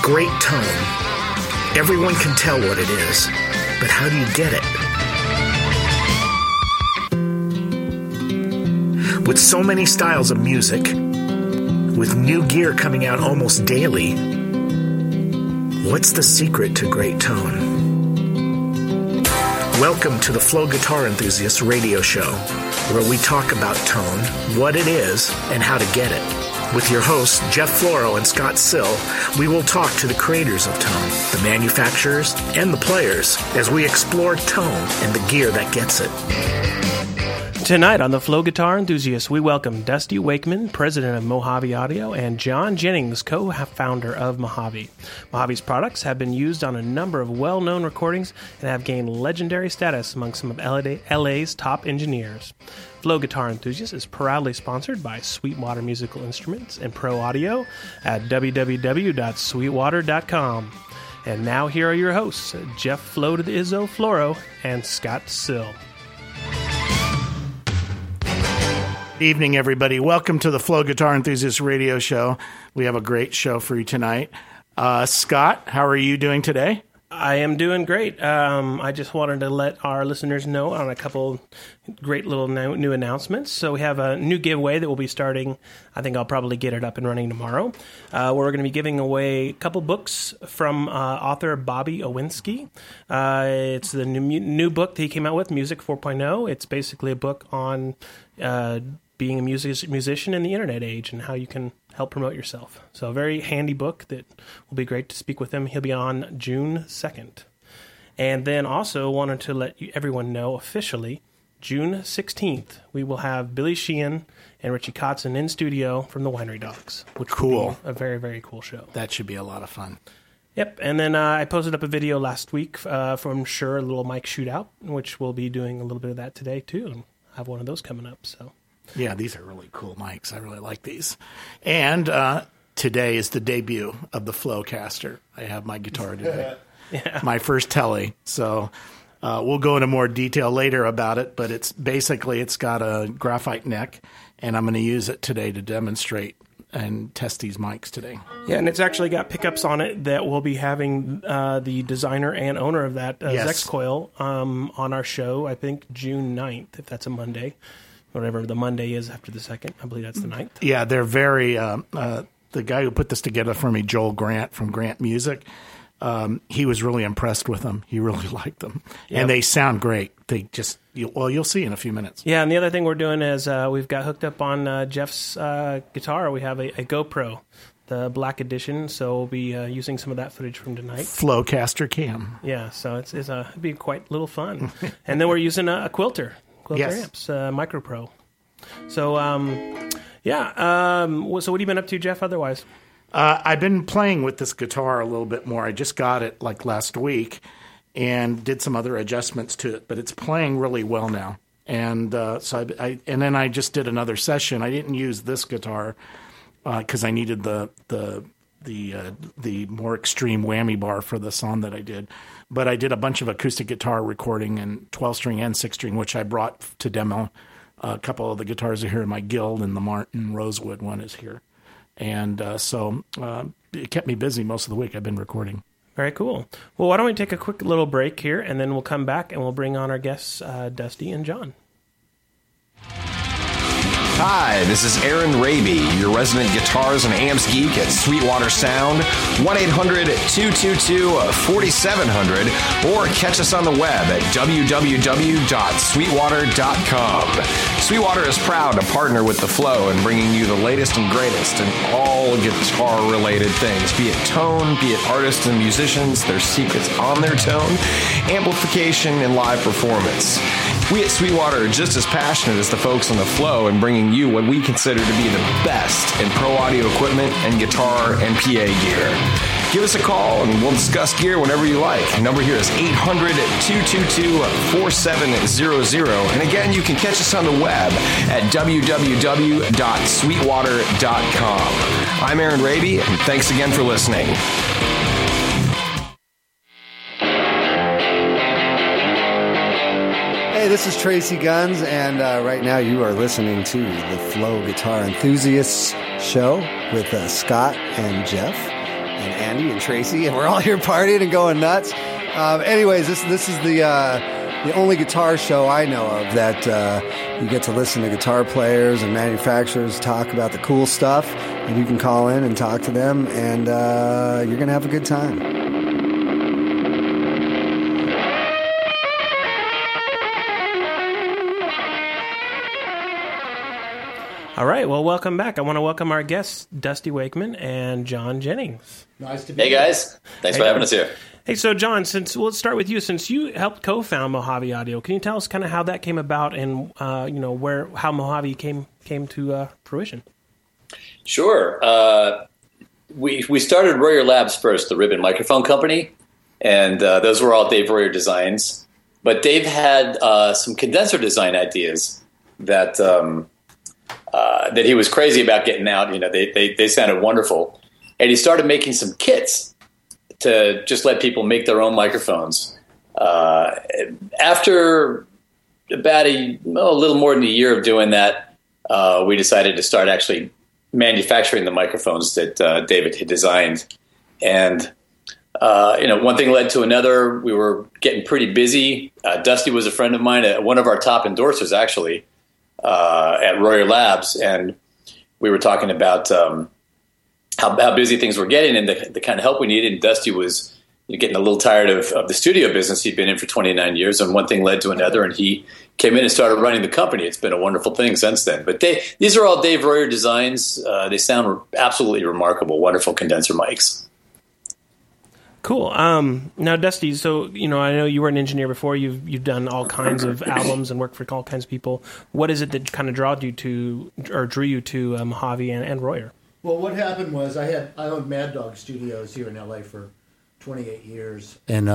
great tone. Everyone can tell what it is, but how do you get it? With so many styles of music, with new gear coming out almost daily, what's the secret to great tone? Welcome to the Flow Guitar Enthusiast radio show, where we talk about tone, what it is, and how to get it. With your hosts, Jeff Floro and Scott Sill, we will talk to the creators of tone, the manufacturers, and the players as we explore tone and the gear that gets it. Tonight on the Flow Guitar Enthusiast, we welcome Dusty Wakeman, president of Mojave Audio, and John Jennings, co-founder of Mojave. Mojave's products have been used on a number of well-known recordings and have gained legendary status among some of LA's top engineers. Flow Guitar Enthusiast is proudly sponsored by Sweetwater Musical Instruments and Pro Audio at www.sweetwater.com. And now here are your hosts, Jeff Flo to the Izzo Floro and Scott Sill. Evening, everybody. Welcome to the Flow Guitar Enthusiast radio show. We have a great show for you tonight. Scott, how are you doing today? I am doing great. I just wanted to let our listeners know on a couple great little new announcements. So we have a new giveaway that will be starting. I think I'll probably get it up and running tomorrow. We're going to be giving away a couple books from author Bobby Owinski. It's the new book that he came out with, Music 4.0. It's basically a book on being a musician in the internet age and how you can help promote yourself. So a very handy book that will be great to speak with him. He'll be on June 2nd. And then also wanted to let everyone know officially, June 16th, we will have Billy Sheehan and Richie Kotzen in studio from the Winery Dogs, which will be a very, very cool show. That should be a lot of fun. Yep, and then I posted up a video last week from Shure, a little mic shootout, which we'll be doing a little bit of that today too, and I have one of those coming up, so... Yeah, these are really cool mics. I really like these. And today is the debut of the Flowcaster. I have my guitar today. Yeah. My first Tele. So we'll go into more detail later about it, but it's got a graphite neck, and I'm going to use it today to demonstrate and test these mics today. Yeah, and it's actually got pickups on it that we'll be having the designer and owner of that, Yes. Zexcoil, on our show, I think June 9th, if that's a Monday. Whatever the Monday is after the 2nd. I believe that's the 9th. Yeah, they're very... the guy who put this together for me, Joel Grant from Grant Music, he was really impressed with them. He really liked them. Yep. And they sound great. They just... you'll see in a few minutes. Yeah, and the other thing we're doing is we've got hooked up on Jeff's guitar. We have a GoPro, the Black Edition, so we'll be using some of that footage from tonight. Flowcaster cam. Yeah, so it'll be quite a little fun. And then we're using a Quilter Yes. Amps, Micro Pro. So, so what have you been up to, Jeff, otherwise? I've been playing with this guitar a little bit more. I just got it like last week and did some other adjustments to it, but it's playing really well now. And and then I just did another session. I didn't use this guitar because I needed the more extreme whammy bar for the song that I did. But I did a bunch of acoustic guitar recording in 12-string and 6-string, which I brought to demo. A couple of the guitars are here in my Guild, and the Martin Rosewood one is here. And so it kept me busy most of the week. I've been recording. Very cool. Well, why don't we take a quick little break here, and then we'll come back and we'll bring on our guests, Dusty and John. Hi, this is Aaron Raby, your resident guitars and amps geek at Sweetwater Sound, 1-800-222-4700, or catch us on the web at www.sweetwater.com. Sweetwater is proud to partner with The Flow in bringing you the latest and greatest in all guitar-related things, be it tone, be it artists and musicians, their secrets on their tone, amplification, and live performance. We at Sweetwater are just as passionate as the folks on The Flow in bringing you what we consider to be the best in pro audio equipment and guitar and PA gear. Give us a call and we'll discuss gear whenever you like. The number here is 800-222-4700. And again, you can catch us on the web at www.sweetwater.com. I'm Aaron Raby, and thanks again for listening. Hey, this is Tracy Guns, and right now you are listening to the Flow Guitar Enthusiasts show with Scott and Jeff. Andy and Tracy, and we're all here partying and going nuts. Anyways, this is the only guitar show I know of that you get to listen to guitar players and manufacturers talk about the cool stuff, and you can call in and talk to them, and you're going to have a good time. All right, well, welcome back. I want to welcome our guests, Dusty Wakeman and John Jennings. Nice to be here. Hey, guys. Thanks for having us here. Hey, so John, let's start with you. Since you helped co-found Mojave Audio, can you tell us kind of how that came about and how Mojave came to fruition? Sure. We started Royer Labs first, the ribbon microphone company, and those were all Dave Royer designs. But Dave had some condenser design ideas that he was crazy about getting out. They sounded wonderful, and he started making some kits to just let people make their own microphones. After about a little more than a year of doing that, we decided to start actually manufacturing the microphones that David had designed. And, one thing led to another. We were getting pretty busy. Dusty was a friend of mine, one of our top endorsers, actually, at Royer Labs. And we were talking about how busy things were getting and the kind of help we needed. And Dusty was getting a little tired of the studio business he'd been in for 29 years. And one thing led to another, and he came in and started running the company. It's been a wonderful thing since then. But these are all Dave Royer designs. They sound absolutely remarkable, wonderful condenser mics. Cool. Now, Dusty, so, I know you were an engineer before. You've done all kinds of albums and worked for all kinds of people. What is it that kind of drew you to Mojave and Royer? Well, what happened was I owned Mad Dog Studios here in LA for 28 years. And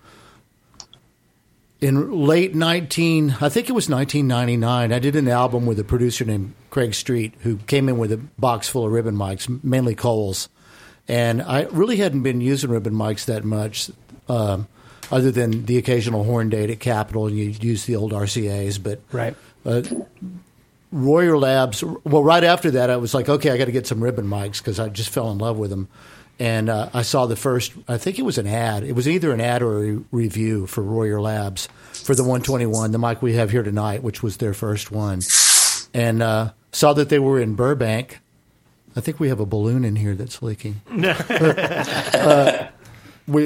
in late 1999, I did an album with a producer named Craig Street, who came in with a box full of ribbon mics, mainly Coles. And I really hadn't been using ribbon mics that much, other than the occasional horn date at Capitol, and you use the old RCAs. But right. Royer Labs, well, right after that, I was like, okay, I got to get some ribbon mics because I just fell in love with them. And I saw the first, I think it was an ad. It was either an ad or a review for Royer Labs for the 121, the mic we have here tonight, which was their first one. And saw that they were in Burbank. I think we have a balloon in here that's leaking. We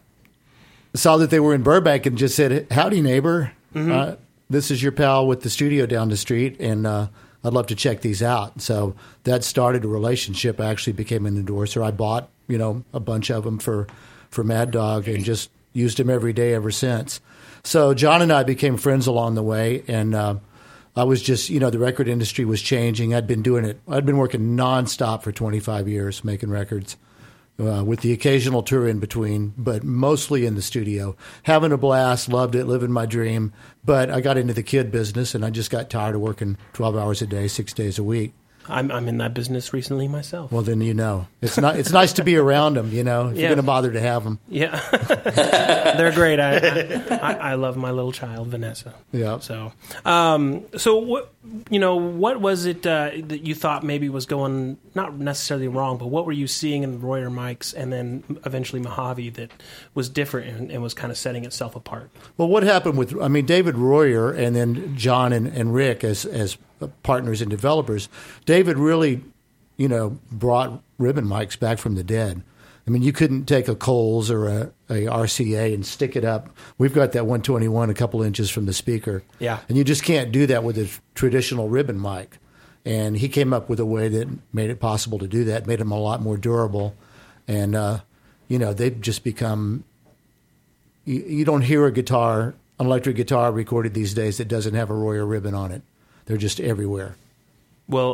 saw that they were in Burbank and just said, howdy, neighbor. Mm-hmm. This is your pal with the studio down the street, and I'd love to check these out. So that started a relationship. I actually became an endorser. I bought, a bunch of them for Mad Dog and just used them every day ever since. So John and I became friends along the way, and I was just, the record industry was changing. I'd been doing it. I'd been working nonstop for 25 years making records with the occasional tour in between, but mostly in the studio. Having a blast, loved it, living my dream. But I got into the kid business, and I just got tired of working 12 hours a day, 6 days a week. I'm in that business recently myself. Well, then it's not. It's nice to be around them, if you're going to bother to have them. Yeah, they're great. I love my little child, Vanessa. Yeah. So what was it that you thought maybe was going not necessarily wrong, but what were you seeing in the Royer mics and then eventually Mojave that was different and was kind of setting itself apart? Well, what happened with David Royer and then John and Rick as partners and developers, David really, brought ribbon mics back from the dead. I mean, you couldn't take a Coles or a RCA and stick it up. We've got that 121 a couple inches from the speaker. Yeah. And you just can't do that with a traditional ribbon mic. And he came up with a way that made it possible to do that, made them a lot more durable. And, they've just become, you don't hear an electric guitar recorded these days that doesn't have a Royer ribbon on it. They're just everywhere. Well,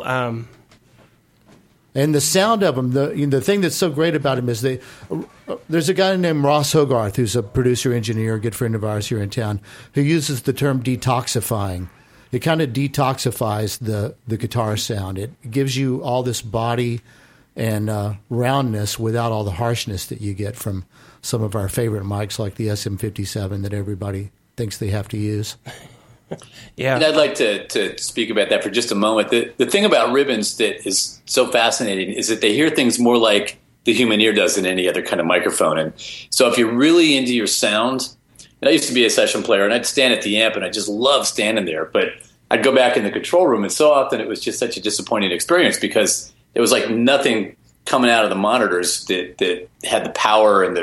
and the sound of them, the thing that's so great about them is there's a guy named Ross Hogarth, who's a producer engineer, a good friend of ours here in town, who uses the term detoxifying. It kind of detoxifies the guitar sound. It gives you all this body and roundness without all the harshness that you get from some of our favorite mics like the SM57 that everybody thinks they have to use. Yeah, and I'd like to speak about that for just a moment. The thing about ribbons that is so fascinating is that they hear things more like the human ear does than any other kind of microphone. And so if you're really into your sound, and I used to be a session player, and I'd stand at the amp, and I just loved standing there. But I'd go back in the control room, and so often it was just such a disappointing experience because there was like nothing coming out of the monitors that had the power and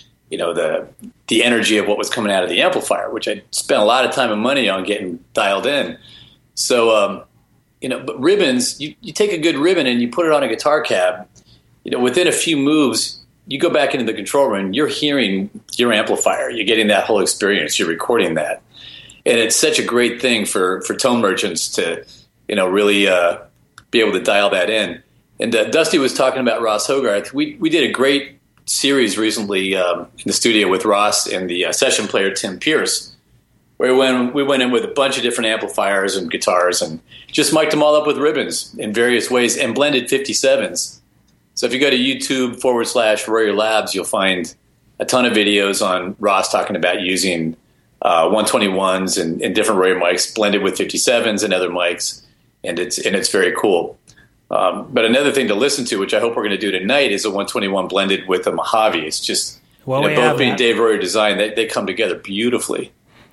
the energy of what was coming out of the amplifier, which I spent a lot of time and money on getting dialed in. So, but ribbons, you take a good ribbon and you put it on a guitar cab, within a few moves, you go back into the control room, you're hearing your amplifier, you're getting that whole experience, you're recording that. And it's such a great thing for tone merchants to, really be able to dial that in. And Dusty was talking about Ross Hogarth. We did a great series recently in the studio with Ross and the session player Tim Pierce, where we went in with a bunch of different amplifiers and guitars and just mic'd them all up with ribbons in various ways and blended 57s. So if you go to YouTube/Royer Labs, you'll find a ton of videos on Ross talking about using 121s and different Royer mics blended with 57s and other mics, and it's very cool. But another thing to listen to, which I hope we're going to do tonight, is a 121 blended with a Mojave. It's just both being Dave Royer design, they come together beautifully.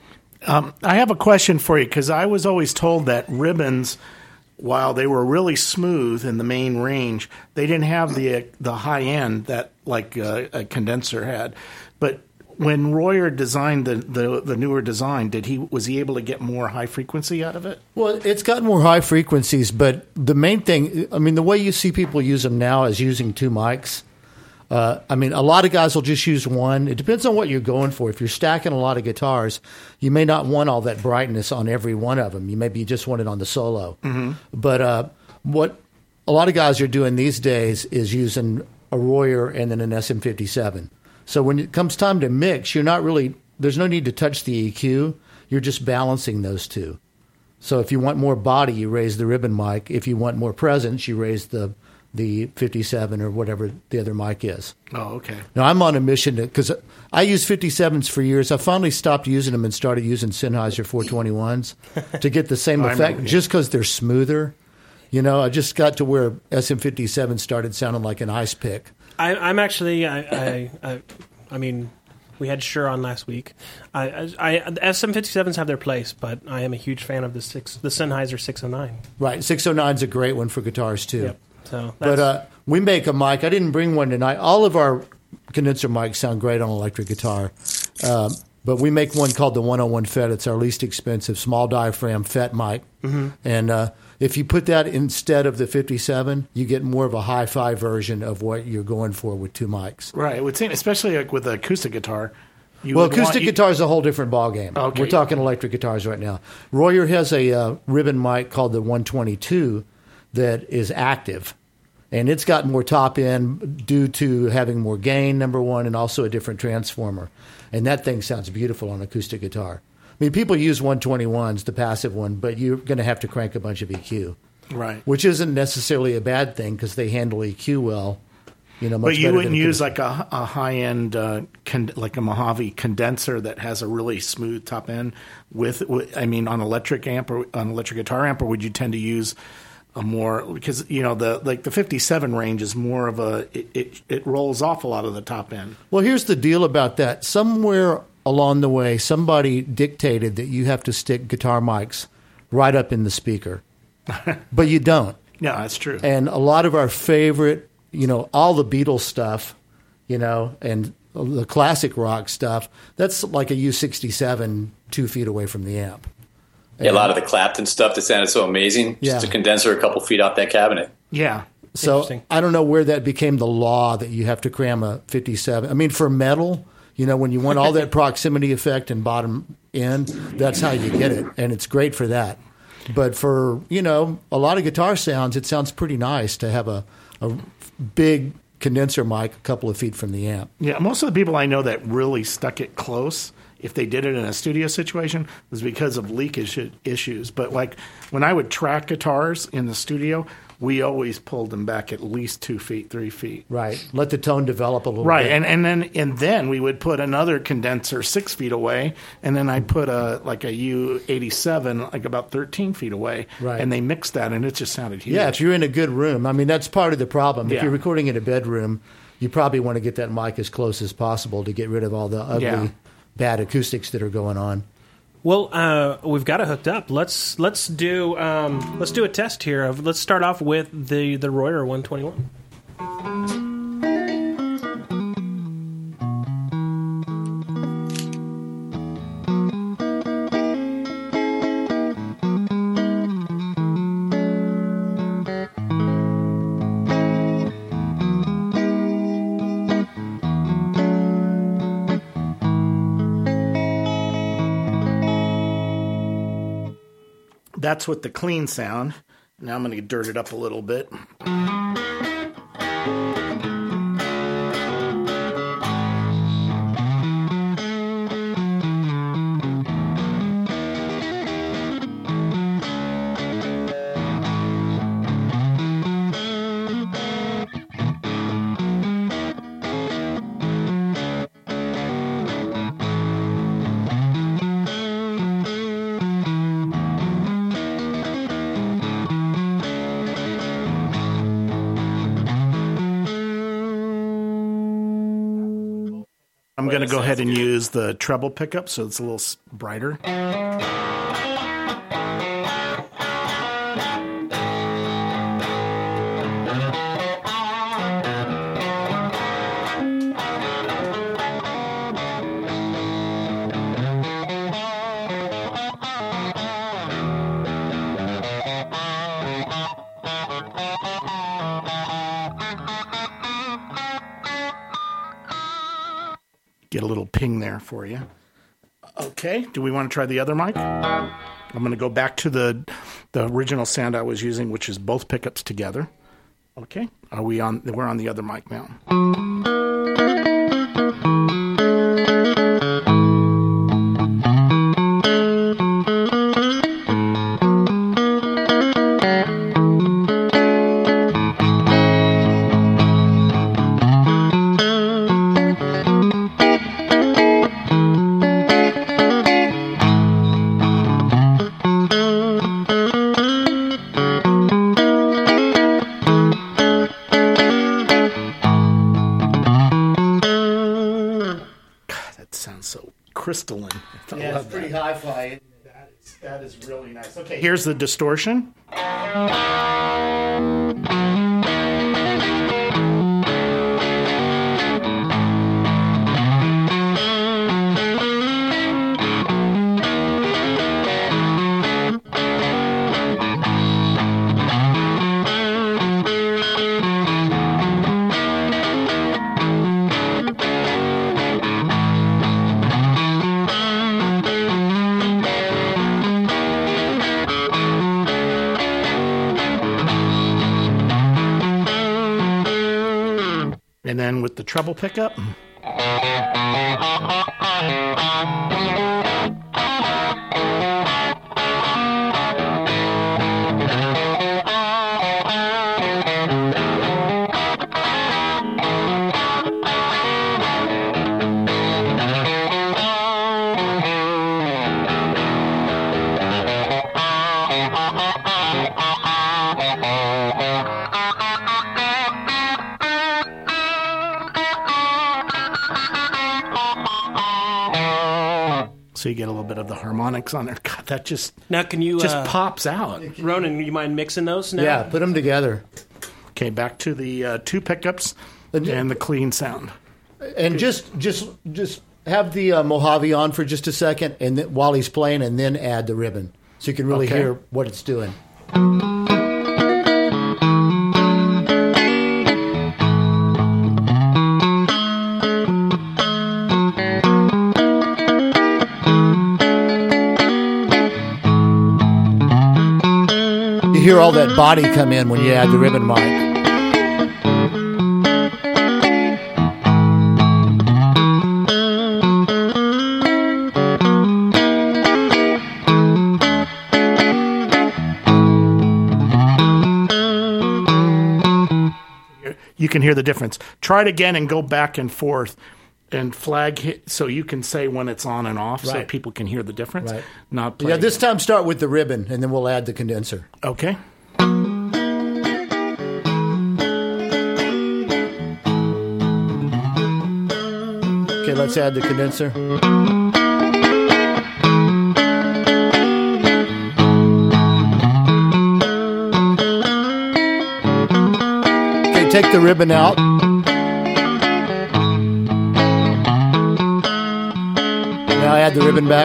I have a question for you because I was always told that ribbons, while they were really smooth in the main range, they didn't have the high end that like a condenser had. But when Royer designed the newer design, was he able to get more high frequency out of it? Well, it's got more high frequencies, but the main thing, the way you see people use them now is using two mics. A lot of guys will just use one. It depends on what you're going for. If you're stacking a lot of guitars, you may not want all that brightness on every one of them. You maybe just want it on the solo. Mm-hmm. But what a lot of guys are doing these days is using a Royer and then an SM57. So when it comes time to mix, there's no need to touch the EQ. You're just balancing those two. So if you want more body, you raise the ribbon mic. If you want more presence, you raise the 57 or whatever the other mic is. Oh, okay. Now, I'm on a mission because I used 57s for years. I finally stopped using them and started using Sennheiser 421s to get the same effect just because they're smoother. I just got to where SM57 started sounding like an ice pick. I'm actually, we had Shure on last week. SM57s have their place, but I am a huge fan of the Sennheiser 609. Right, 609 is a great one for guitars too. Yep. So but we make a mic. I didn't bring one tonight. All of our condenser mics sound great on electric guitar, but we make one called the 101 FET. It's our least expensive small diaphragm FET mic, and if you put that instead of the 57, you get more of a hi-fi version of what you're going for with two mics. Right. It would seem, especially like with an acoustic guitar. Acoustic guitar is a whole different ballgame. Okay. We're talking electric guitars right now. Royer has a ribbon mic called the 122 that is active, and it's got more top end due to having more gain, number one, and also a different transformer. And that thing sounds beautiful on acoustic guitar. People use 121s, the passive one, but you're going to have to crank a bunch of EQ. Right. Which isn't necessarily a bad thing because they handle EQ well. Much but you better wouldn't than use like a high-end, like a Mojave condenser that has a really smooth top end on electric amp or on electric guitar amp, or would you tend to use a more, because the 57 range is more of it rolls off a lot of the top end. Well, here's the deal about that. Somewhere along the way, somebody dictated that you have to stick guitar mics right up in the speaker, but you don't. Yeah, that's true. And a lot of our favorite, all the Beatles stuff, and the classic rock stuff, that's like a U67 2 feet away from the amp. Yeah, a lot of the Clapton stuff that sounded so amazing. Just a condenser a couple feet off that cabinet. Yeah. So I don't know where that became the law that you have to cram a 57. For metal, when you want all that proximity effect and bottom end, that's how you get it. And it's great for that. But for, a lot of guitar sounds, it sounds pretty nice to have a big condenser mic a couple of feet from the amp. Yeah, most of the people I know that really stuck it close, if they did it in a studio situation, was because of leakage issues. But like when I would track guitars in the studio, we always pulled them back at least 2 feet, 3 feet. Right. Let the tone develop a little bit. Right. And then we would put another condenser 6 feet away, and then I put a U87 like about 13 feet away. Right. And they mixed that, and it just sounded huge. Yeah, if you're in a good room. That's part of the problem. Yeah. If you're recording in a bedroom, you probably want to get that mic as close as possible to get rid of all the ugly, bad acoustics that are going on. Well, we've got it hooked up. Let's do a test here. Let's start off with the Royer 121. That's with the clean sound. Now I'm going to dirt it up a little bit. I'm going to go ahead and use the treble pickup so it's a little brighter. Get a little ping there for you. Okay, do we want to try the other mic? I'm going to go back to the original sound I was using, which is both pickups together. Okay, we're on the other mic now. Crystalline. Yeah, it's pretty hi-fi. That is really nice. Okay, here's the distortion. And then with the treble pickup. So you get a little bit of the harmonics on there. God, that just now can you just pops out. Ronan, you mind mixing those now? Yeah, put them together. Okay, back to the two pickups and the clean sound. And just have the Mojave on for just a second, and then, while he's playing, and then add the ribbon, so you can really hear what it's doing. You hear all that body come in when you add the ribbon mic. You can hear the difference. Try it again and go back and forth and flag hit so you can say when it's on and off so people can hear the difference. Right. Not play this time start with the ribbon, and then we'll add the condenser. Okay. let's add the condenser. Okay, take the ribbon out. Now add the ribbon back.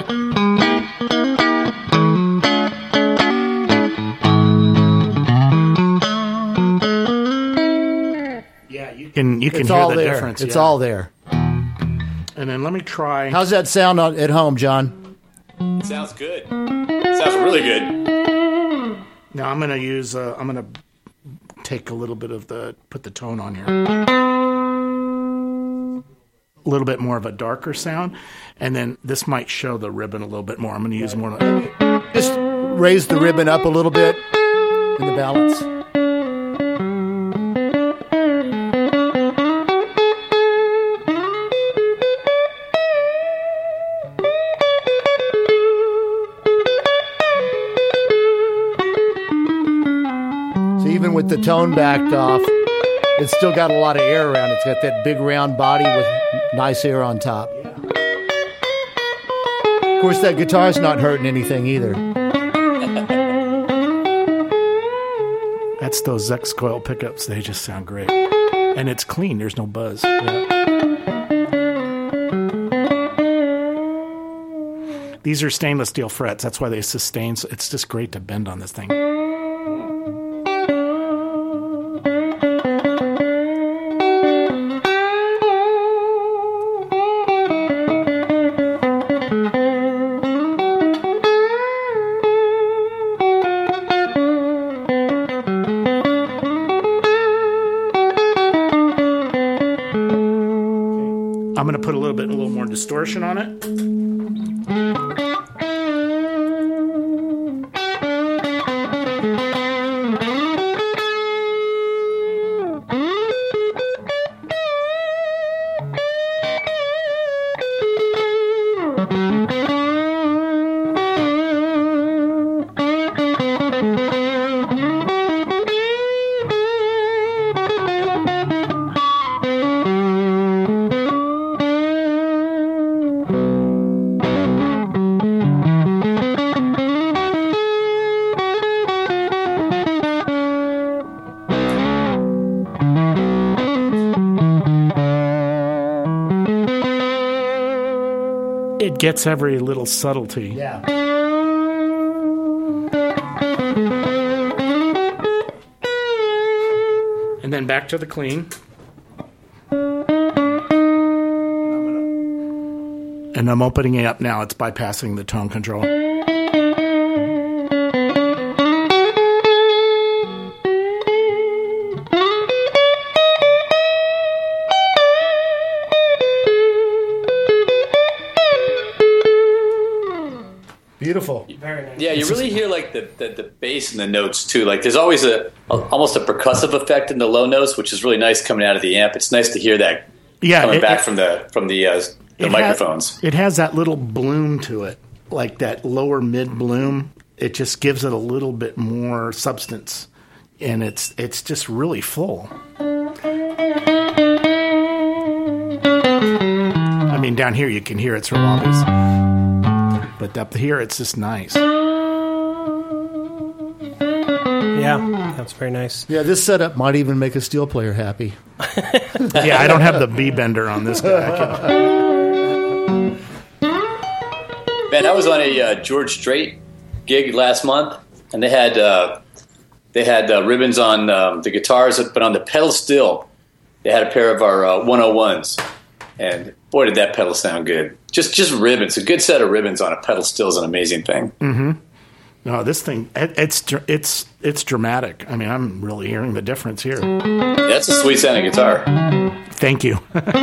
You can It's hear all the there. difference. It's yeah. all there. And then let me try. How's that sound at home, John? It sounds good. It sounds really good. Now I'm going to use. I'm going to take a little bit of put the tone on here. A little bit more of a darker sound, and then this might show the ribbon a little bit more. I'm going to use more. Just raise the ribbon up a little bit in the balance. Even with the tone backed off, it's still got a lot of air around it. It's got that big round body with nice air on top. Of course, that guitar's not hurting anything either. That's those Zex coil pickups. They just sound great. And it's clean. There's no buzz. These are stainless steel frets. That's why they sustain. So it's just great to bend on this thing. I'm going to put a little more distortion on it. It gets every little subtlety. Yeah. And then back to the clean. And I'm opening it up now. It's bypassing the tone control. Beautiful. Very nice. Yeah, you really hear like the bass in the notes too. Like there's always almost a percussive effect in the low notes, which is really nice coming out of the amp. It's nice to hear that coming back from the microphones. It has that little bloom to it, like that lower mid bloom. It just gives it a little bit more substance, and it's just really full. I mean, down here you can hear it's real obvious, but up here it's just nice. Yeah, that's very nice. Yeah, this setup might even make a steel player happy. Yeah, I don't have the B bender on this guy. Man, I was on a George Strait gig last month, and they had ribbons on the guitars, but on the pedal steel, they had a pair of our 101s, and boy, did that pedal sound good. Just ribbons, a good set of ribbons on a pedal steel is an amazing thing. Mm-hmm. No, this thing, it's dramatic. I mean, I'm really hearing the difference here. That's a sweet sounding guitar. Thank you.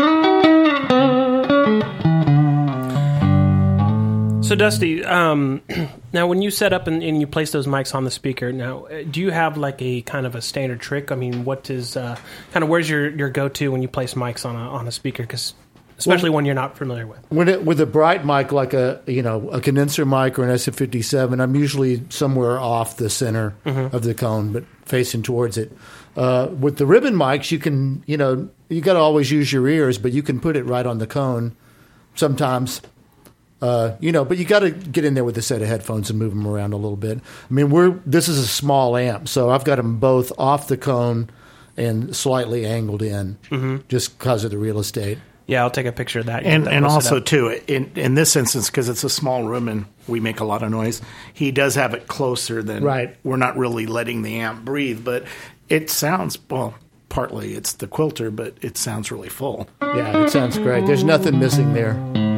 So, Dusty, now when you set up and you place those mics on the speaker, now do you have like a kind of a standard trick? I mean, what is kind of where's your go-to when you place mics on a speaker? Because especially one you're not familiar with. With a bright mic like a condenser mic or an SF57, I'm usually somewhere off the center of the cone, but facing towards it. With the ribbon mics, you can you got to always use your ears, but you can put it right on the cone sometimes. But you got to get in there with a set of headphones and move them around a little bit. I mean, this is a small amp, so I've got them both off the cone and slightly angled in, just because of the real estate. Yeah, I'll take a picture of that. And also, too, in this instance, because it's a small room and we make a lot of noise, he does have it closer than we're not really letting the amp breathe. But it sounds, well, partly it's the quilter, but it sounds really full. Yeah, it sounds great. There's nothing missing there.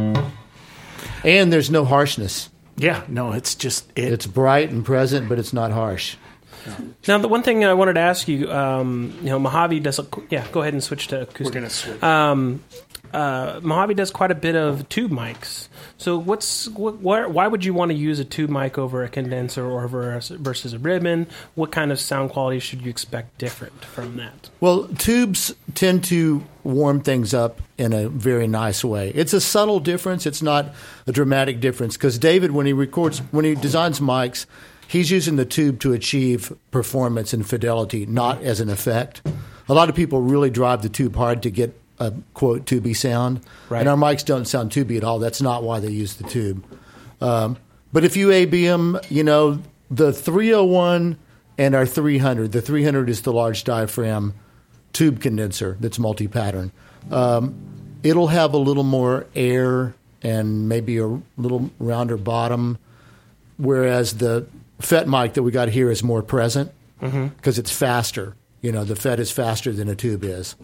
And there's no harshness. Yeah, no, it's just it. It's bright and present, but it's not harsh. Now, the one thing I wanted to ask you, Mojave does. Go ahead and switch to acoustic. We're going to switch. Mojave does quite a bit of tube mics. So, why would you want to use a tube mic over a condenser or versus a ribbon? What kind of sound quality should you expect different from that? Well, tubes tend to warm things up in a very nice way. It's a subtle difference. It's not a dramatic difference because David, when he designs mics, he's using the tube to achieve performance and fidelity, not as an effect. A lot of people really drive the tube hard to get a, quote, tubey sound. Right. And our mics don't sound tubey at all. That's not why they use the tube. But if you AB them, the 301 and our 300, the 300 is the large diaphragm tube condenser that's multi-pattern. It'll have a little more air and maybe a little rounder bottom, whereas the FET mic that we got here is more present because it's faster. The FET is faster than a tube is.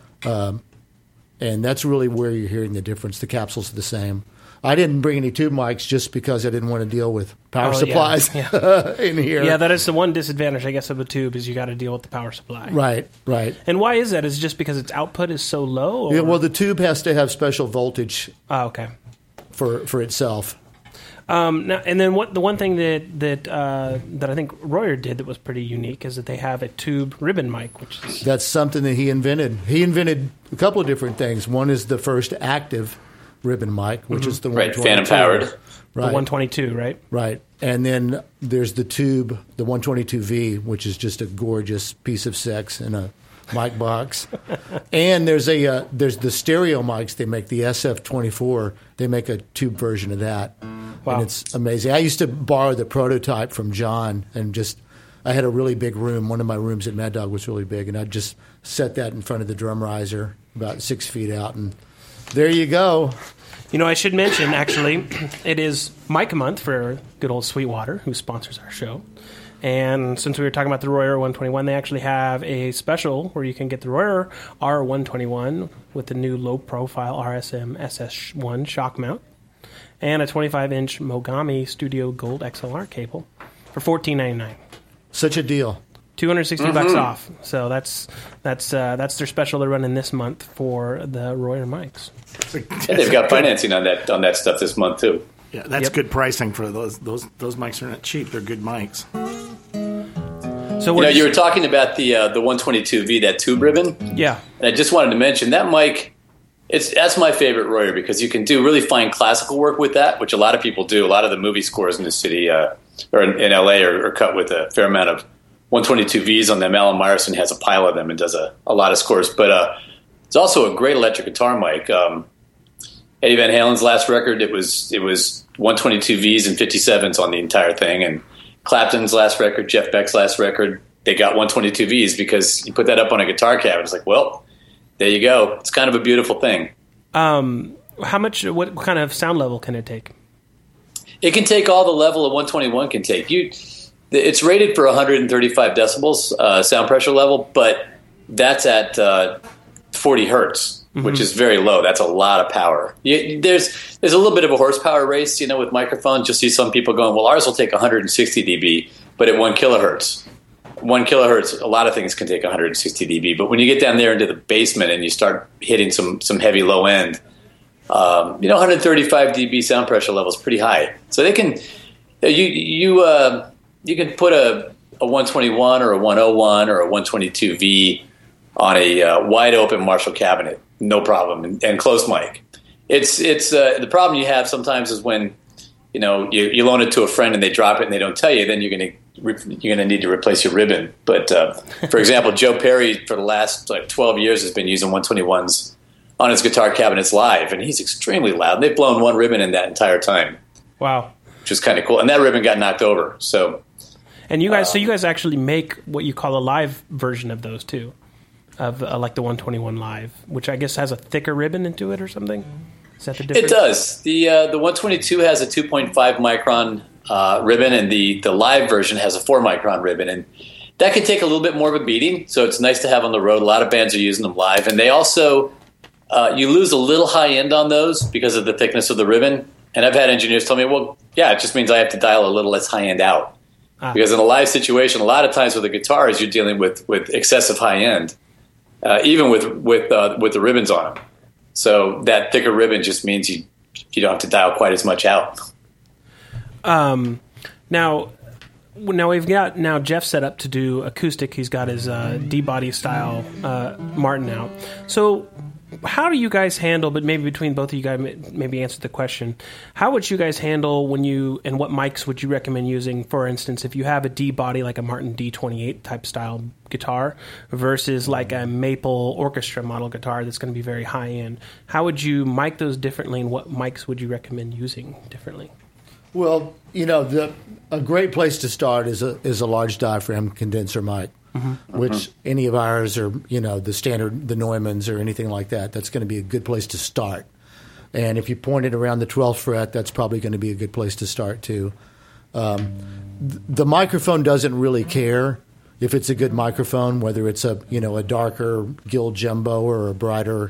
And that's really where you're hearing the difference. The capsule's the same. I didn't bring any tube mics just because I didn't want to deal with power supplies in here. Yeah, that is the one disadvantage, I guess, of a tube is you got to deal with the power supply. Right. And why is that? Is it just because its output is so low? Or? Yeah, well, the tube has to have special voltage okay. for itself. Now, and then the one thing that I think Royer did that was pretty unique is that they have a tube ribbon mic, that's something that he invented. He invented a couple of different things. One is the first active ribbon mic, which is the 122. Phantom powered. The 122, right? Right. And then there's the tube, the 122V, which is just a gorgeous piece of sex in a mic box. And there's the stereo mics they make, the SF24. They make a tube version of that. Wow. And it's amazing. I used to borrow the prototype from John and I had a really big room. One of my rooms at Mad Dog was really big, and I'd just set that in front of the drum riser about 6 feet out, and there you go. I should mention, actually, it is Mic Month for good old Sweetwater, who sponsors our show. And since we were talking about the Royer 121, they actually have a special where you can get the Royer R121 with the new low-profile RSM SS1 shock mount and a 25-inch Mogami Studio Gold XLR cable for $14.99. Such a deal. $260 off. So that's their special they're running this month for the Royer mics. And they've got financing on that stuff this month too. Yeah, that's good pricing for those. Those mics are not cheap. They're good mics. So you were talking about the 122V, that tube ribbon. Yeah. And I just wanted to mention that mic. That's my favorite Royer because you can do really fine classical work with that, which a lot of people do. A lot of the movie scores in the city or in LA are cut with a fair amount of 122Vs on them. Alan Meyerson has a pile of them and does a lot of scores. But it's also a great electric guitar mic. Eddie Van Halen's last record, it was 122Vs and 57s on the entire thing. And Clapton's last record, Jeff Beck's last record, they got 122Vs because you put that up on a guitar cabinet. It's like, well, there you go. It's kind of a beautiful thing. What kind of sound level can it take? It can take all the level a 121 can take. It's rated for 135 decibels sound pressure level, but that's at 40 hertz, which is very low. That's a lot of power. There's a little bit of a horsepower race, with microphones. You'll see some people going, well, ours will take 160 dB, but at 1 kilohertz. 1 kilohertz, a lot of things can take 160 dB, but when you get down there into the basement and you start hitting some heavy low end, 135 dB sound pressure level is pretty high. So they can you can put a 121 or a 101 or a 122V on a wide open Marshall cabinet, no problem, and close mic. It's the problem you have sometimes is when you loan it to a friend and they drop it and they don't tell you, then you're gonna need to replace your ribbon. But for example, Joe Perry for the last 12 years has been using 121s on his guitar cabinets live, and he's extremely loud. And they've blown one ribbon in that entire time. Wow. Which is kind of cool. And that ribbon got knocked over. So, and you guys actually make what you call a live version of those too, of like the 121 Live, which I guess has a thicker ribbon into it or something. Is that the difference? It does. The 122 has a 2.5 micron ribbon, and the live version has a 4 micron ribbon, and that can take a little bit more of a beating. So it's nice to have on the road. A lot of bands are using them live, and they also you lose a little high end on those because of the thickness of the ribbon. And I've had engineers tell me, well, yeah, it just means I have to dial a little less high end out. Because in a live situation, a lot of times with the guitars, you're dealing with excessive high end, even with the ribbons on them. So that thicker ribbon just means you don't have to dial quite as much out. Now we've got Jeff set up to do acoustic. He's got his D-body style Martin out. So how do you guys handle, but maybe between both of you guys, maybe answer the question, how would you guys handle and what mics would you recommend using, for instance, if you have a D-body like a Martin D28 type style guitar versus like a Maple Orchestra model guitar that's going to be very high end? How would you mic those differently, and what mics would you recommend using differently? Well, a great place to start is a large diaphragm condenser mic. Which any of ours or, the standard, the Neumanns or anything like that, that's going to be a good place to start. And if you point it around the 12th fret, that's probably going to be a good place to start too. The microphone doesn't really care if it's a good microphone, whether it's a darker Guild Jumbo or a brighter,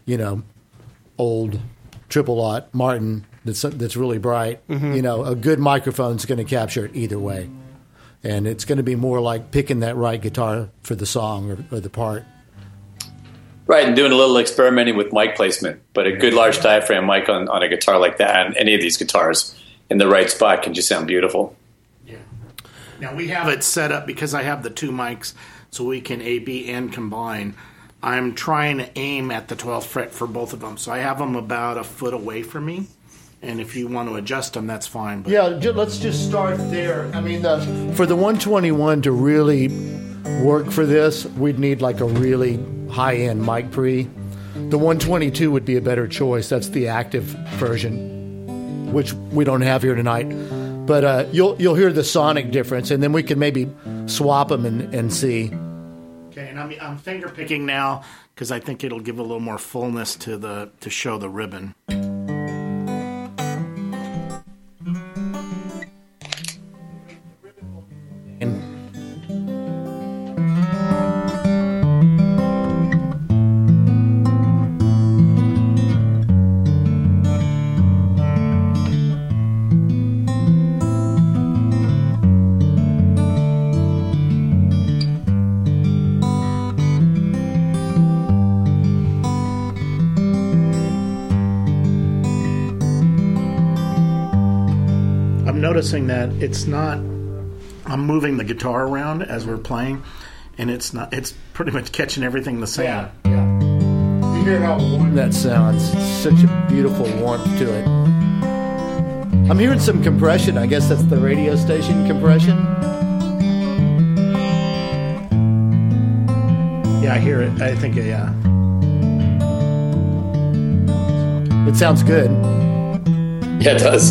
old triple-aught Martin that's really bright. A good microphone's going to capture it either way. And it's going to be more like picking that right guitar for the song or the part. Right, and doing a little experimenting with mic placement. But a good large diaphragm mic on a guitar like that, and any of these guitars, in the right spot can just sound beautiful. Yeah. Now we have it set up because I have the two mics, so we can A/B and combine. I'm trying to aim at the 12th fret for both of them. So I have them about a foot away from me. And if you want to adjust them, that's fine. But. Yeah, let's just start there. I mean, for the 121 to really work for this, we'd need like a really high-end mic pre. The 122 would be a better choice. That's the active version, which we don't have here tonight. But you'll hear the sonic difference, and then we can maybe swap them and see. Okay, and I'm finger picking now because I think it'll give a little more fullness to show the ribbon. Noticing that it's not, I'm moving the guitar around as we're playing, and it's pretty much catching everything the same. Yeah. You hear how warm that sounds. Such a beautiful warmth to it. I'm hearing some compression. I guess that's the radio station compression. Yeah, I hear it. I think, yeah. It sounds good. Yeah, it does.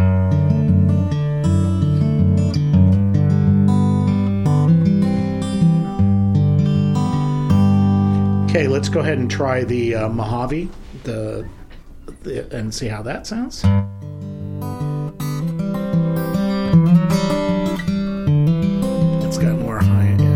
Okay, let's go ahead and try the Mojave, and see how that sounds. It's got more high end.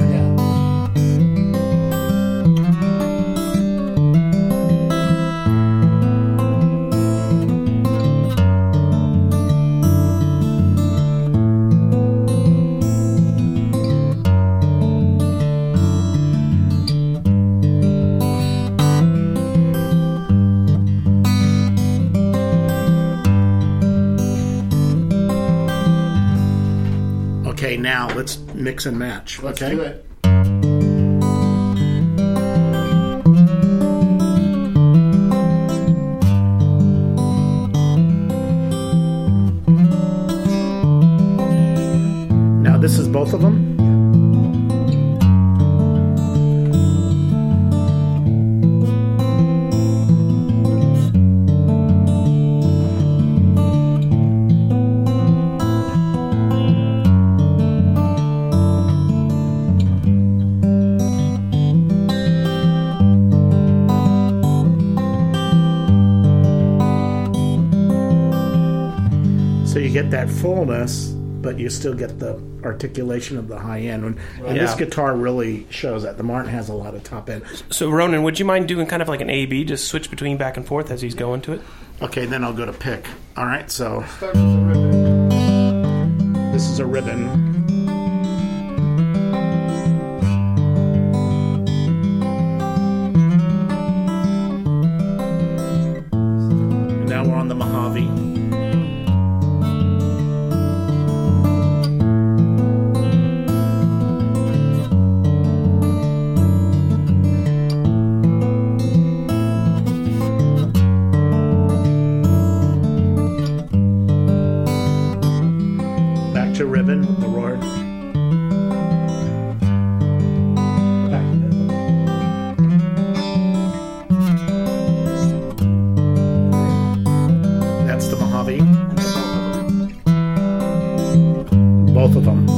Okay, now let's mix and match. Let's do it. Now this is both of them. get that fullness, but you still get the articulation of the high end. And this guitar really shows that. The Martin has a lot of top end. So, Ronan, would you mind doing kind of like an A-B, just switch between back and forth as he's going to it? Okay, then I'll go to pick. All right, so Starts with a ribbon. this is a ribbon. And now we're on the Mojave. Back to ribbon with the roar. Back to ribbon. That's the Mojave. Both of them.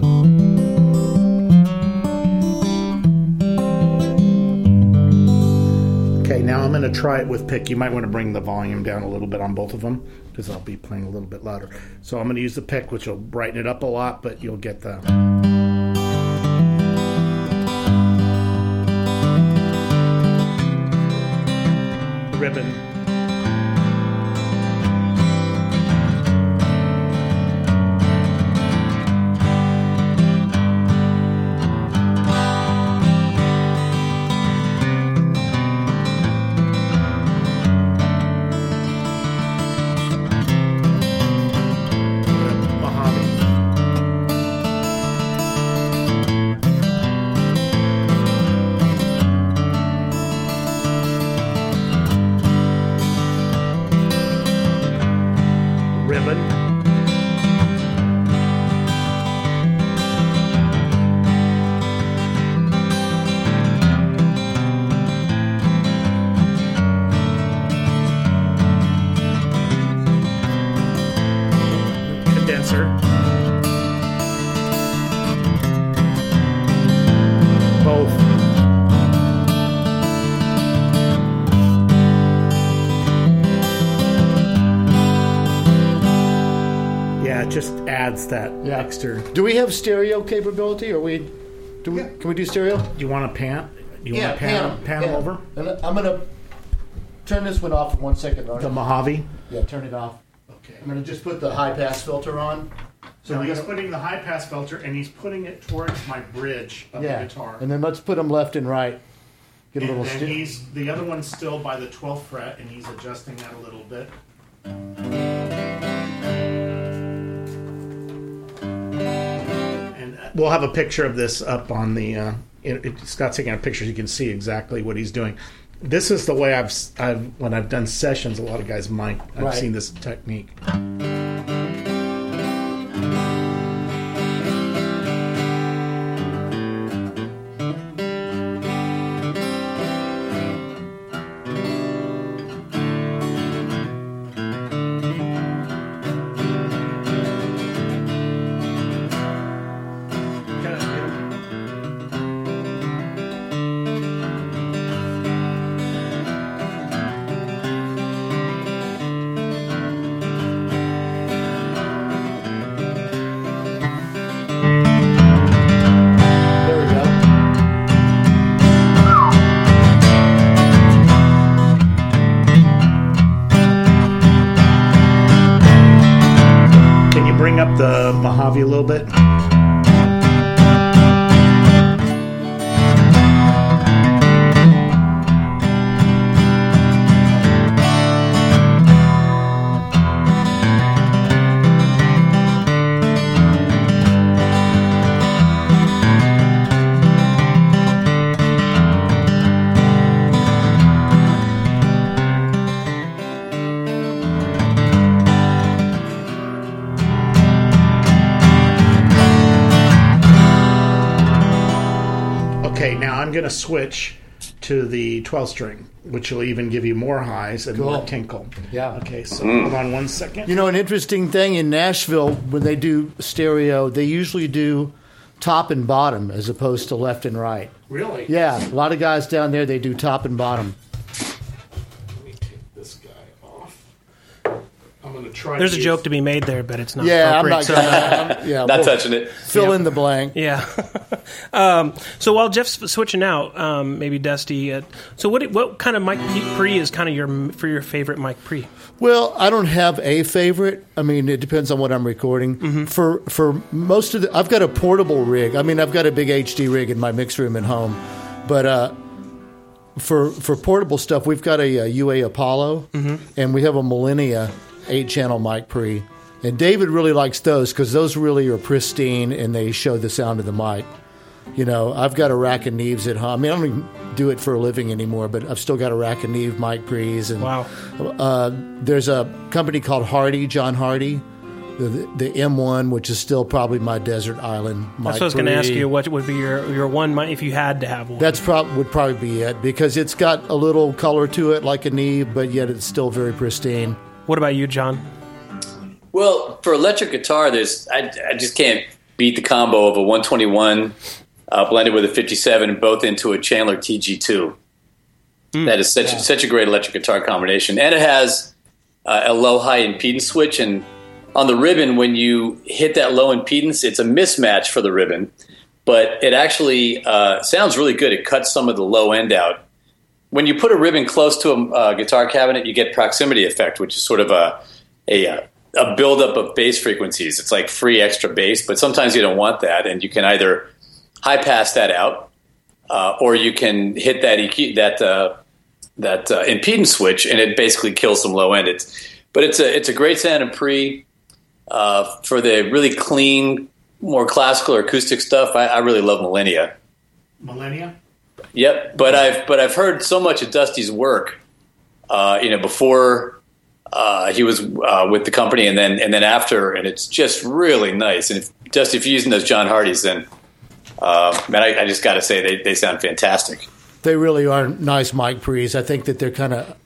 Okay, now I'm going to try it with pick. You might want to bring the volume down a little bit on both of them because I'll be playing a little bit louder. So I'm going to use the pick, which will brighten it up a lot, but you'll get the... ribbon. Mojave. Ribbon. Condenser. Both. Yeah, it just adds that extra. Do we have stereo capability? Or can we do stereo? Do you want to pan? You want to pan them over? And I'm going to turn this one off for 1 second, Ronan. The Mojave. Yeah, turn it off. Okay. I'm going to just put the high pass filter on. So he's putting the high pass filter and he's putting it towards my bridge of the guitar. And then let's put them left and right. Get a little And the other one's still by the 12th fret and he's adjusting that a little bit. And we'll have a picture of this up on the. Scott's taking a picture. You can see exactly what he's doing. This is the way when I've done sessions. A lot of guys might. I've seen this technique. There we go. Can you bring up the Mojave a little bit? Okay, now I'm going to switch to the 12 string, which will even give you more highs and more tinkle. Yeah. Okay, so hold on 1 second. You know, an interesting thing in Nashville, when they do stereo, they usually do top and bottom as opposed to left and right. Really? Yeah, a lot of guys down there, they do top and bottom. Let me take this guy off. I'm going to There's a joke to be made there, but it's not. Yeah, I'm appropriate, not gonna. Not touching it. Fill in the blank. Yeah. So while Jeff's switching out, maybe Dusty. So what kind of mic pre is kind of your favorite mic pre? Well, I don't have a favorite. I mean, it depends on what I'm recording. Mm-hmm. For most of I've got a portable rig. I mean, I've got a big HD rig in my mix room at home, but for portable stuff, we've got a UA Apollo, and we have a Millennia 8-channel mic pre. And David really likes those because those really are pristine and they show the sound of the mic. You know, I've got a rack of Neves at home. I mean, I don't even do it for a living anymore, but I've still got a rack of Neve mic pre's. And, wow. There's a company called Hardy, John Hardy, the M1, which is still probably my desert island mic. That's what I was going to ask you. What would be your one mic if you had to have one? That's would probably be it because it's got a little color to it like a Neve, but yet it's still very pristine. What about you, John? Well, for electric guitar, I just can't beat the combo of a 121 blended with a 57, both into a Chandler TG2. That is such a great electric guitar combination, and it has a low-high impedance switch. And on the ribbon, when you hit that low impedance, it's a mismatch for the ribbon, but it actually sounds really good. It cuts some of the low end out. When you put a ribbon close to a guitar cabinet, you get proximity effect, which is sort of a buildup of bass frequencies. It's like free extra bass, but sometimes you don't want that, and you can either high pass that out, or you can hit that EQ, that impedance switch, and it basically kills some low end. It's a great sound and pre for the really clean, more classical or acoustic stuff. I really love Millennia. Millennia. Yep, but I've heard so much of Dusty's work, before he was with the company, and then after, and it's just really nice. And Dusty, if you're using those John Hardys, then I just got to say they sound fantastic. They really are nice mic pre's. I think that they're kind of,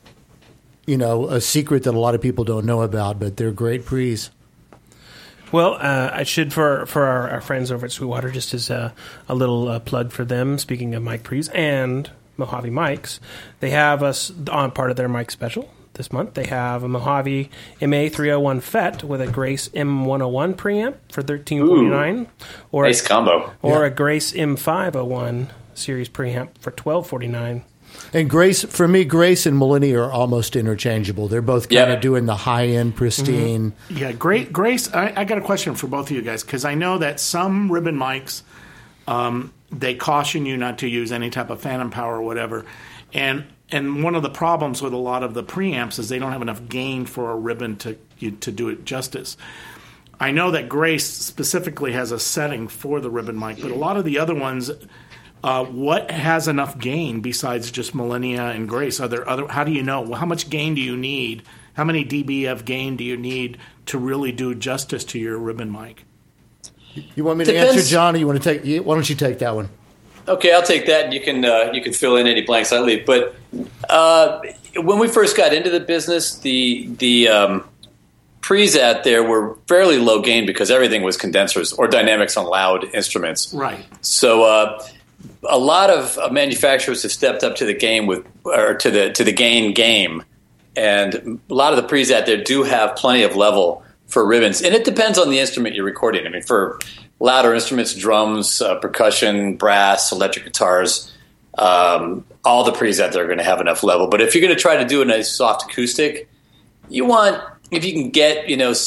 a secret that a lot of people don't know about, but they're great pre's. Well, I should, for our friends over at Sweetwater, just as a little plug for them, speaking of mic pre's and Mojave mics, they have us on part of their mic special this month. They have a Mojave MA301 FET with a Grace M101 preamp for $13.49, or nice combo, or a Grace M501 series preamp for $12.49. And Grace and Millennia are almost interchangeable. They're both kind of doing the high-end, pristine. Mm-hmm. Yeah, Grace, I got a question for both of you guys, because I know that some ribbon mics, they caution you not to use any type of phantom power or whatever. And one of the problems with a lot of the preamps is they don't have enough gain for a ribbon to do it justice. I know that Grace specifically has a setting for the ribbon mic, but a lot of the other ones, what has enough gain besides just Millennia and Grace? Are there other? How do you know? How much gain do you need? How many dB of gain do you need to really do justice to your ribbon mic? You want me to answer, John, or you want to take? Why don't you take that one? Okay, I'll take that, and you can fill in any blanks I leave. But when we first got into the business, the pre's out there were fairly low gain because everything was condensers or dynamics on loud instruments. Right. So a lot of manufacturers have stepped up to the game to the gain game, and a lot of the pre's out there do have plenty of level for ribbons, and it depends on the instrument you're recording. I mean, for louder instruments, drums, percussion, brass, electric guitars, all the pre's out there are going to have enough level. But if you're going to try to do a nice soft acoustic, you want, if you can get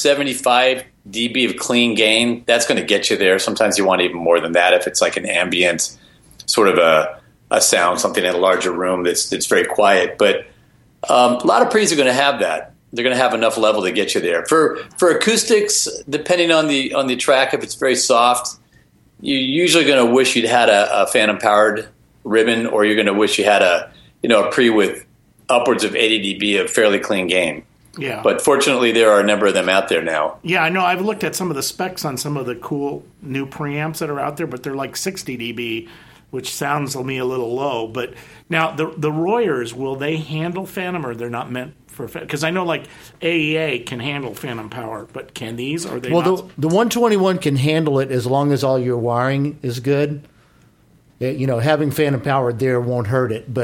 75 dB of clean gain, that's going to get you there. Sometimes you want even more than that if it's like an ambient sort of a sound, something in a larger room that's very quiet. But a lot of pre's are going to have that. They're going to have enough level to get you there. For acoustics, depending on the track, if it's very soft, you're usually going to wish you'd had a phantom powered ribbon, or you're going to wish you had a pre with upwards of 80 dB of fairly clean gain. Yeah. But fortunately, there are a number of them out there now. Yeah, I know. I've looked at some of the specs on some of the cool new preamps that are out there, but they're like 60 dB, which sounds to me a little low. But now the Royers, will they handle phantom, or they're not meant for? Because I know like AEA can handle phantom power, but can these? Or are they not? The 121 can handle it as long as all your wiring is good. Having phantom power there won't hurt it, but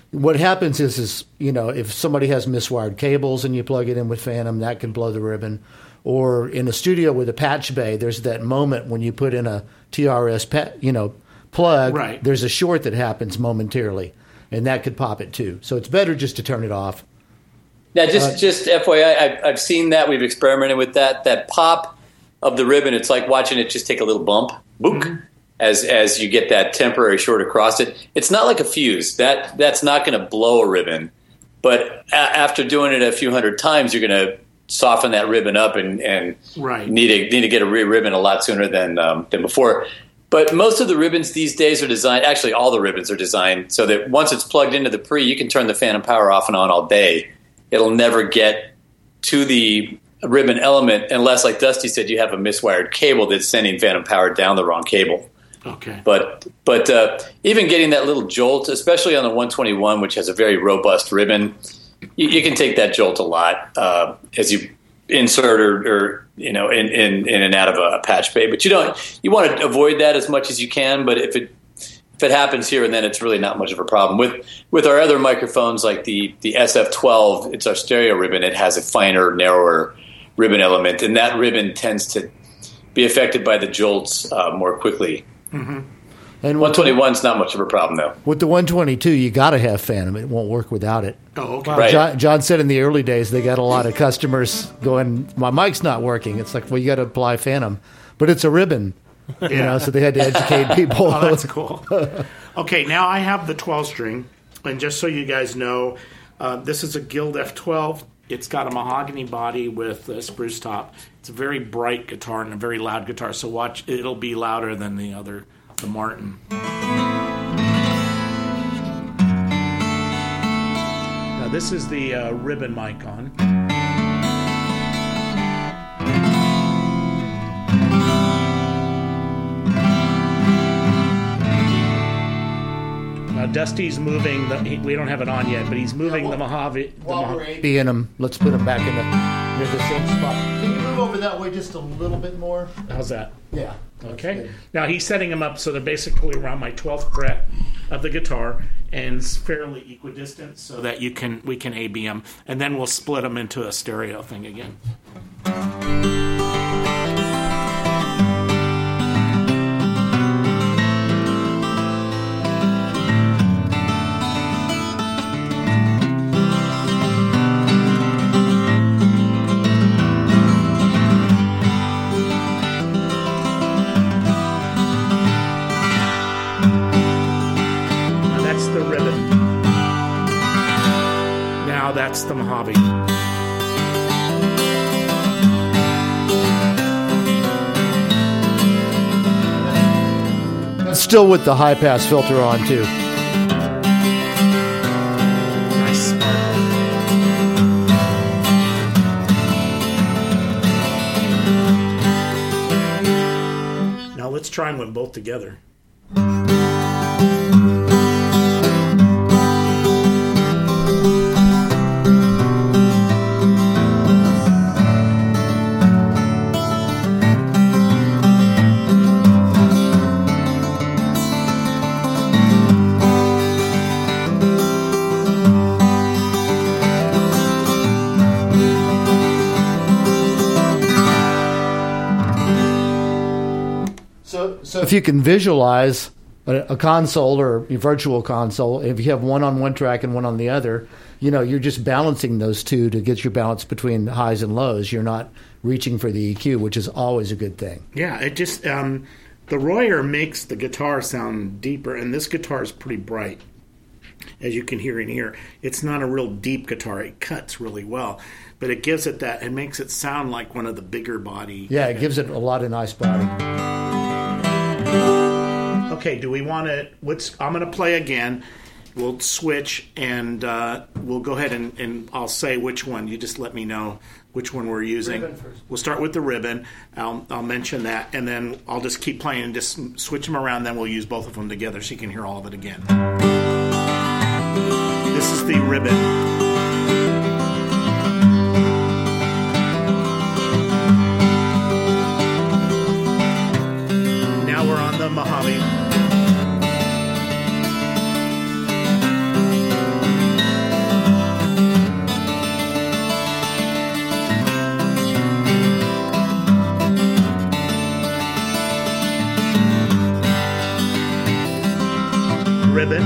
what happens is if somebody has miswired cables and you plug it in with Phantom, that can blow the ribbon. Or in a studio with a patch bay, there's that moment when you put in a TRS plug. Right. There's a short that happens momentarily, and that could pop it too. So it's better just to turn it off. Yeah, just FYI, I've seen that. We've experimented with that. That pop of the ribbon, it's like watching it just take a little bump, book, as you get that temporary short across it. It's not like a fuse. That's not going to blow a ribbon. But after doing it a few hundred times, you're going to soften that ribbon up and need to get a ribbon a lot sooner than before. But most of the ribbons these days are designed, actually all the ribbons are designed so that once it's plugged into the pre, you can turn the Phantom Power off and on all day. It'll never get to the ribbon element unless, like Dusty said, you have a miswired cable that's sending Phantom Power down the wrong cable. Okay. But even getting that little jolt, especially on the 121, which has a very robust ribbon, you can take that jolt a lot as you insert or in and out of a patch bay. But you want to avoid that as much as you can. But if it happens here and then, it's really not much of a problem. With our other microphones, like the SF12, it's our stereo ribbon. It has a finer, narrower ribbon element, and that ribbon tends to be affected by the jolts more quickly. Mm-hmm. And 121's not much of a problem, though. With the 122, you got to have Phantom. It won't work without it. Oh, okay. Right. John said in the early days they got a lot of customers going, my mic's not working. It's like, well, you got to apply Phantom. But it's a ribbon, so they had to educate people. Oh, that's cool. Okay, now I have the 12-string. And just so you guys know, this is a Guild F12. It's got a mahogany body with a spruce top. It's a very bright guitar and a very loud guitar. So watch, it'll be louder than the Martin. Now this is the ribbon mic on. Now Dusty's moving we don't have it on yet, but he's moving the Mojave. Be in them. Let's put them back near the same spot. Can you move over that way just a little bit more? How's that? Yeah. Okay. Now he's setting them up so they're basically around my 12th fret of the guitar and it's fairly equidistant so that we can AB them, and then we'll split them into a stereo thing again. That's the Mojave. Still with the high pass filter on too. Nice sparkle. Now let's try them both together. So if you can visualize a console or a virtual console, if you have one on one track and one on the other, you're just balancing those two to get your balance between highs and lows. You're not reaching for the EQ, which is always a good thing. Yeah, it just the Royer makes the guitar sound deeper, and this guitar is pretty bright, as you can hear in here. It's not a real deep guitar. It cuts really well, but it gives it it makes it sound like one of the bigger body. Yeah, it gives it a lot of nice body. Okay, do we want to... I'm going to play again. We'll switch, and we'll go ahead and I'll say which one. You just let me know which one we're using. We'll start with the ribbon. I'll mention that, and then I'll just keep playing and just switch them around. Then we'll use both of them together so you can hear all of it again. This is the ribbon. Mojave. ribbon.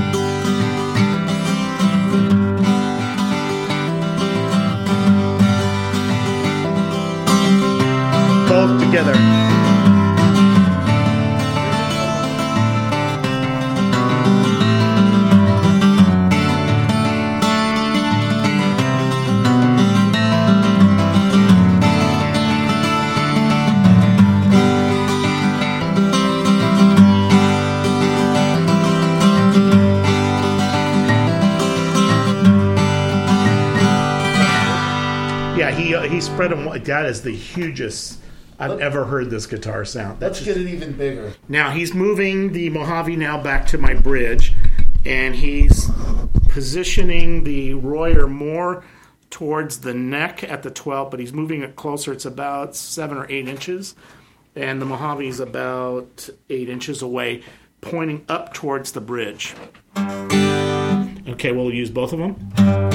Both together. He spread them. That is the hugest I've ever heard this guitar sound. Let's get it even bigger. Now he's moving the Mojave now back to my bridge, and he's positioning the Royer more towards the neck at the 12, but he's moving it closer. It's about 7 or 8 inches, and the Mojave is about 8 inches away, pointing up towards the bridge. Okay, we'll use both of them.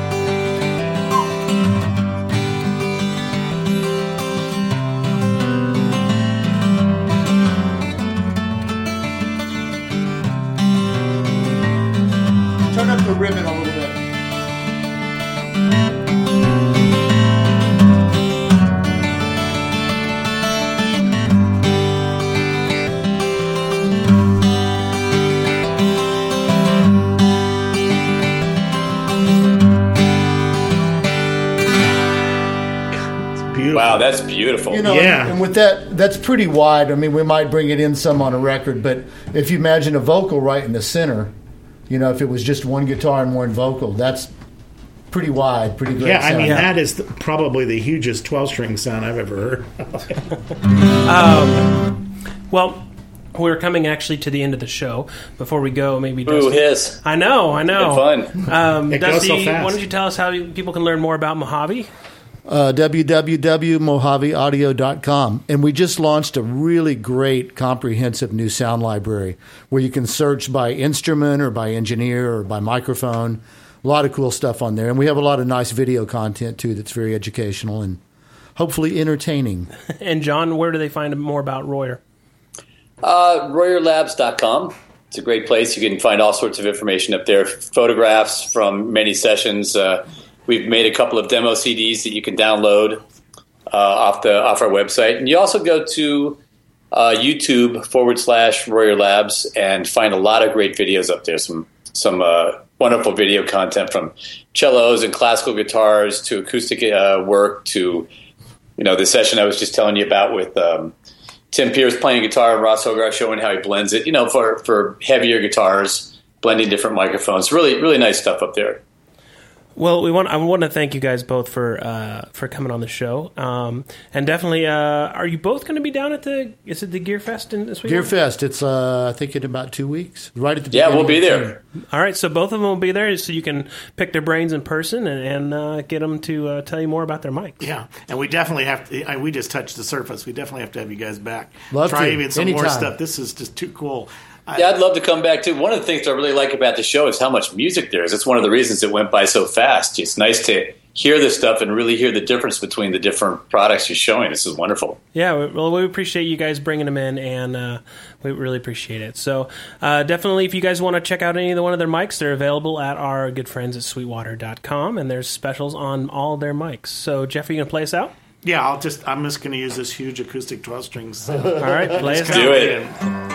Turn up the ribbon a little bit. Wow, that's beautiful. You know, Yeah. and with that's pretty wide. I mean, we might bring it in some on a record, but if you imagine a vocal right in the center, you know, if it was just one guitar and one vocal, that's pretty wide, pretty great Yeah, I sound. mean, that is probably the hugest 12-string sound I've ever heard. Well, we're coming actually to the end of the show. Before we go, maybe Ooh, Dusty. hiss. I know. Good fun. It goes Dusty, so fast. why don't you tell us how people can learn more about Mojave? www.mojaveaudio.com. And we just launched a really great comprehensive new sound library where you can search by instrument or by engineer or by microphone. A lot of cool stuff on there. And we have a lot of nice video content, too, that's very educational and hopefully entertaining. And John, where do they find more about Royer? RoyerLabs.com. It's a great place. You can find all sorts of information up there. Photographs from many sessions. We've made a couple of demo CDs that you can download off our website. And you also go to YouTube/Royer Labs and find a lot of great videos up there. Some wonderful video content from cellos and classical guitars to acoustic work to, the session I was just telling you about with Tim Pierce playing guitar and Ross Hogarth showing how he blends it, for heavier guitars, blending different microphones. Really, really nice stuff up there. Well, I want to thank you guys both for coming on the show, and definitely, are you both going to be down at the Gear Fest this week? Gear Fest, it's I think in about 2 weeks, right at the beginning. Yeah, we'll be of the there. All right, so both of them will be there, so you can pick their brains in person and get them to tell you more about their mics. Yeah, and we definitely have to. We just touched the surface. We definitely have to have you guys back. Love Try to. even some Anytime. more stuff. This is just too cool. Yeah, I'd love to come back too. One of the things I really like about the show is how much music there is. It's one of the reasons it went by so fast. It's nice to hear this stuff and really hear the difference between the different products you're showing. This is wonderful. Yeah, well, we appreciate you guys bringing them in, and we really appreciate it. So definitely, if you guys want to check out any of one of their mics, they're available at our good friends at sweetwater.com, and there's specials on all their mics. So, Jeff, are you going to play us out? Yeah, I'm just going to use this huge acoustic 12 strings. All right, play us out. Do it.